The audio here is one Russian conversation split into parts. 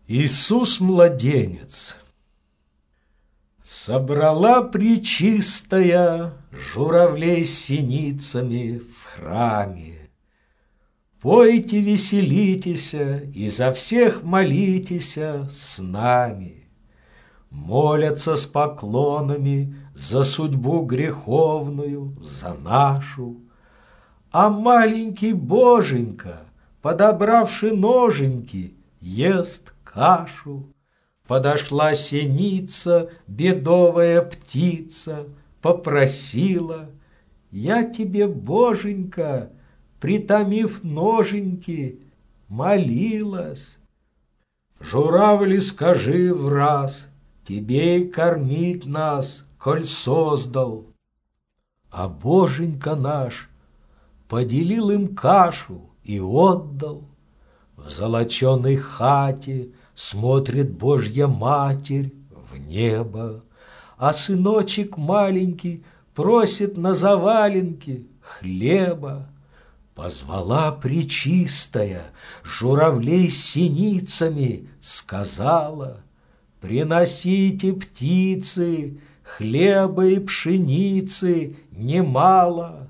Иисус-младенец. Собрала пречистая журавлей с синицами в храме. Пойте, веселитеся, и за всех молитеся с нами. Молятся с поклонами за судьбу греховную, за нашу. А маленький Боженька, подобравши ноженьки, ест кашу. Подошла синица, бедовая птица, попросила: я тебе, Боженька, притомив ноженьки, молилась. Журавли, скажи враз, тебе и кормить нас, коль создал. А Боженька наш поделил им кашу и отдал. В золоченой хате смотрит Божья Матерь в небо, а сыночек маленький просит на заваленке хлеба. Позвала пречистая журавлей с синицами, сказала: приносите, птицы, хлеба и пшеницы немало.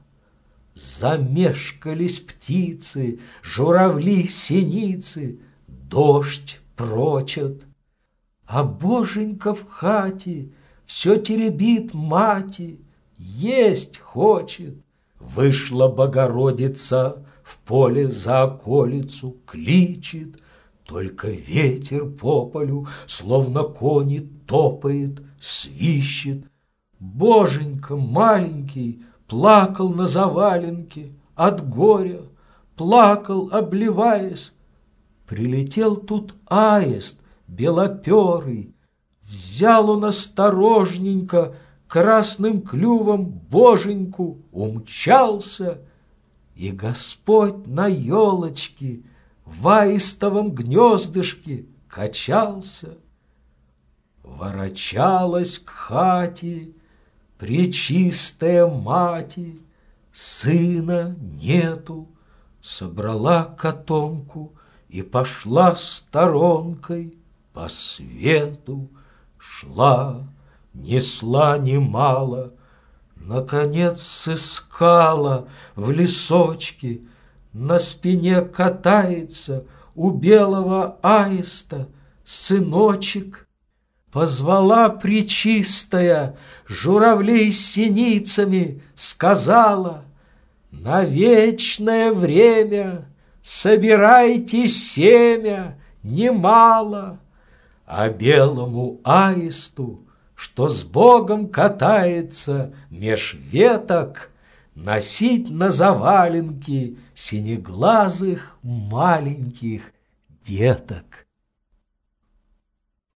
Замешкались птицы, журавли, синицы, дождь прочат. А Боженька в хате все теребит мати, есть хочет. Вышла Богородица в поле за околицу, кличет. Только ветер по полю, словно кони, топает, свищет. Боженька маленький плакал на заваленке от горя, плакал, обливаясь. Прилетел тут аист белоперый, взял он осторожненько красным клювом Боженьку, умчался, и Господь на елочке в аистовом гнездышке качался. Ворочалась к хате пречистая мати, сына нету, собрала котомку и пошла сторонкой по свету. Шла, несла немало, наконец сыскала в лесочке, на спине катается у белого аиста сыночек. Позвала пречистая журавлей с синицами, сказала: на вечное время собирайте семя немало, а белому аисту, что с Богом катается меж веток, носить на заваленке синеглазых маленьких деток.